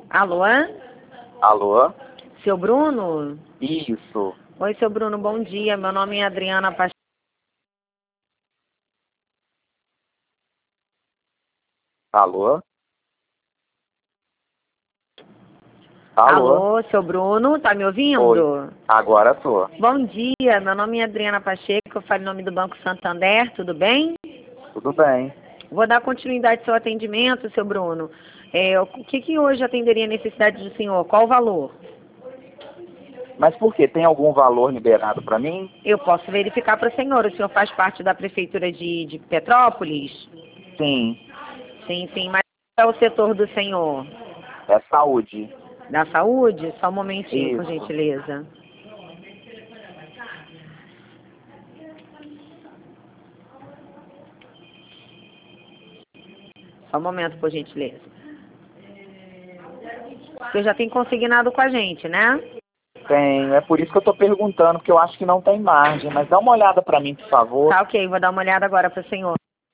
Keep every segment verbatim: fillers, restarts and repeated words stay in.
Alô? Alô? Seu Bruno? Isso. Oi, seu Bruno, bom dia. Meu nome é Adriana Pacheco. Alô? Alô? Alô, seu Bruno, tá me ouvindo? Oi. Agora tô. Bom dia, meu nome é Adriana Pacheco, eu falo em nome do Banco Santander, tudo bem? Tudo bem. Vou dar continuidade ao seu atendimento, seu Bruno. É, o que, que hoje atenderia a necessidade do senhor? Qual o valor? Mas por quê? Tem algum valor liberado para mim? Eu posso verificar para o senhor. O senhor faz parte da Prefeitura de, de Petrópolis? Sim. Sim, sim, mas qual é o setor do senhor? É saúde. Da saúde? Só um momentinho, por Isso. gentileza. Só um momento, por gentileza. Você já tem consignado com a gente, né? Tenho. É por isso que eu tô perguntando, porque eu acho que não tem margem. Mas dá uma olhada para mim, por favor. Tá ok, vou dar uma olhada agora para o senhor.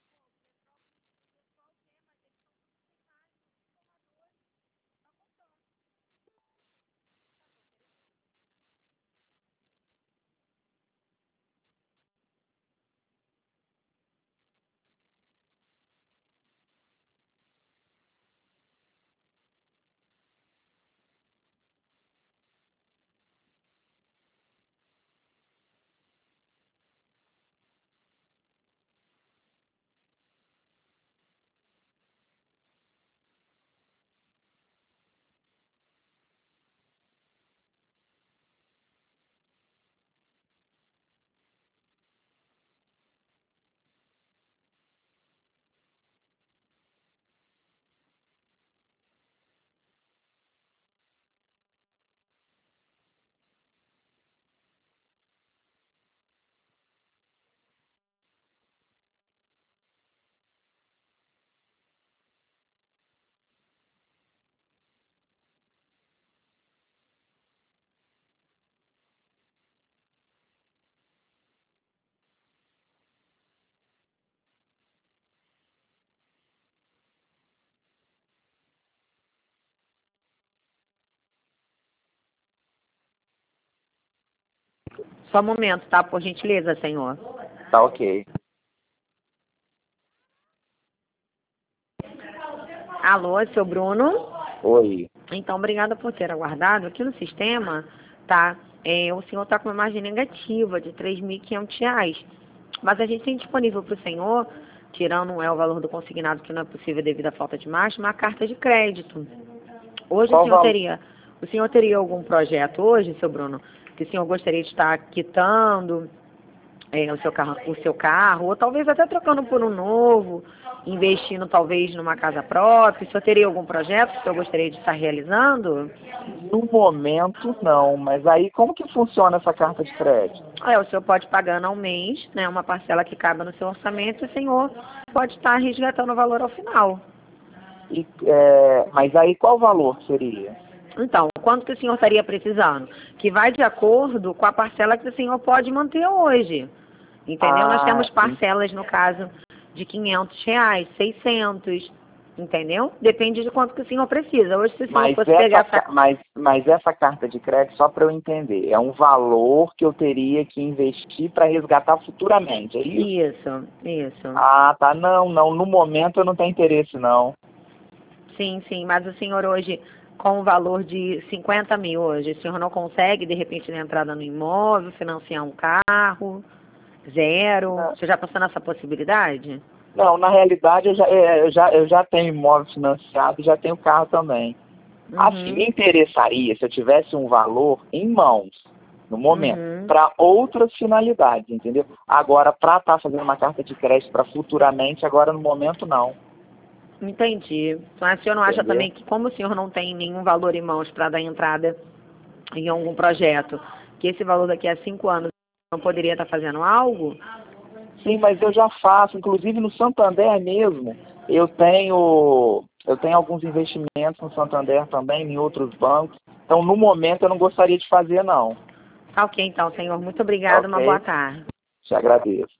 Só um momento, tá? Por gentileza, senhor. Tá ok. Alô, seu Bruno? Oi. Então, obrigada por ter aguardado. Aqui no sistema, tá? É, o senhor está com uma margem negativa de três mil e quinhentos reais. Mas a gente tem disponível para o senhor, tirando é, o valor do consignado, que não é possível devido à falta de margem, uma carta de crédito. Hoje o Qual senhor valor? teria, o senhor teria algum projeto hoje, seu Bruno, que o senhor gostaria de estar quitando é, o seu carro, o seu carro, ou talvez até trocando por um novo, investindo talvez numa casa própria? O senhor teria algum projeto que o senhor gostaria de estar realizando? No momento, não. Mas aí, como que funciona essa carta de crédito? É, o senhor pode pagando ao mês, né, uma parcela que cabe no seu orçamento, e o senhor pode estar resgatando o valor ao final. E, é, mas aí, qual valor seria? Então, quanto que o senhor estaria precisando? Que vai de acordo com a parcela que o senhor pode manter hoje. Entendeu? Nós Ah, temos parcelas, no caso, de quinhentos reais, seiscentos, entendeu? Depende de quanto que o senhor precisa. Hoje, se o senhor Mas fosse essa, pegar ca- essa... mas, mas essa carta de crédito, só para eu entender, é um valor que eu teria que investir para resgatar futuramente, é isso? Isso, isso. Ah, tá. Não, não. No momento eu não tenho interesse, não. Sim, sim, mas o senhor hoje, com o valor de cinquenta mil hoje, o senhor não consegue, de repente, dar entrada no imóvel, financiar um carro, zero? Não, Você já pensou nessa possibilidade? não, na realidade eu já, é, eu já, eu já tenho imóvel financiado e já tenho carro também. Assim, me Uhum, interessaria se eu tivesse um valor em mãos, no momento, uhum. para outras finalidades, entendeu? Agora, para estar fazendo uma carta de crédito para futuramente, agora no momento não, Entendi. Mas o senhor não acha entendeu? também que, como o senhor não tem nenhum valor em mãos para dar entrada em algum projeto, que esse valor daqui a cinco anos não poderia estar fazendo algo? Sim, mas eu já faço, inclusive no Santander mesmo, eu tenho, eu tenho alguns investimentos no Santander também, em outros bancos. Então, no momento, eu não gostaria de fazer, não. Tá ok, então, senhor. Muito Tá obrigada. Uma boa ok? tarde. Te agradeço.